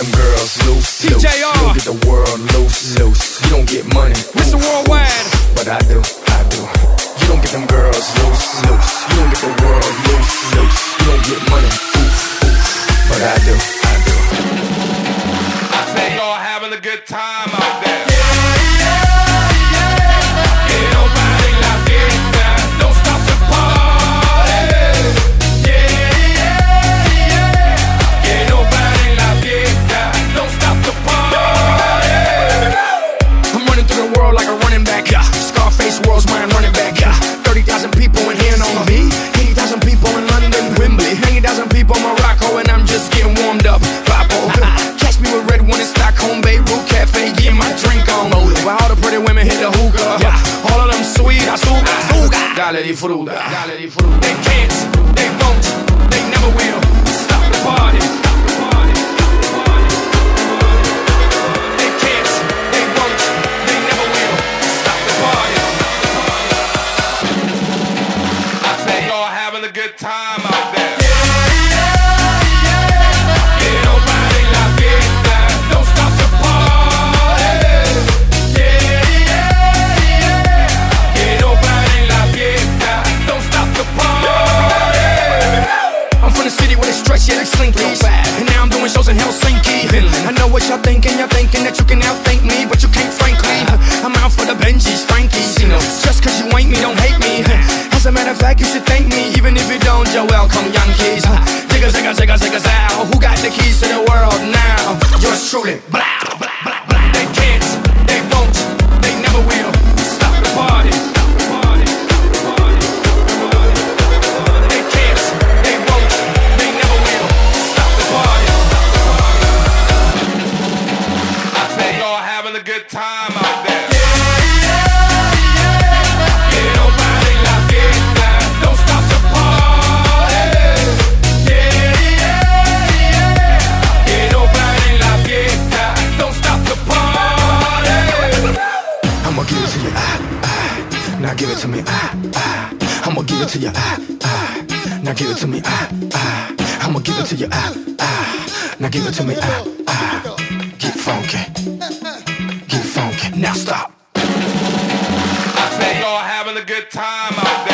them girls loose, loose. TJR. You don't get the world loose, loose. You don't get money, Mr. Worldwide. but I do, I do. You don't get them girls loose, loose. You don't get the world loose, loose. You don't get money, but I do, I do. I say y'all having a good time out there. World's mine, running back. 30,000 people in here on me. 80,000 people in London, Wembley. 80,000 people in Morocco, and I'm just getting warmed up. Papo, catch me with red one in Stockholm, Beirut Cafe, getting my drink on. While all the pretty women hit the hookah, all of them sweet, azúcar. Dale di fruta, dale di fruta. They can't, they won't, they never will stop the party. Having a good time out there. Don't stop the party. Que no paren la fiesta. Don't stop the party. I'm from the city where they stretch, yeah, like slinkies. And now I'm doing shows in Helsinki. I know what y'all thinking that you can outthink me, but you can't, frankly. I'm out for the Benjis, Frankies. Just cause you ain't me, don't hate me. As a matter of fact, you should thank me. Even if you don't, you're welcome, Yankees. Zigga, zigga, zigga, zigga, zow. Who got the keys to the world now? Yours truly. Blah, blah, blah, blah. They can't, they won't, they never will stop the party. They can't, they won't, they never will stop the party. I say y'all having a good time out there. Now give it to me, I'ma give it to you, Now give it to me, I'ma give it to you, Now give it to me, Get funky, get funky. Now stop. I say y'all having a good time out there.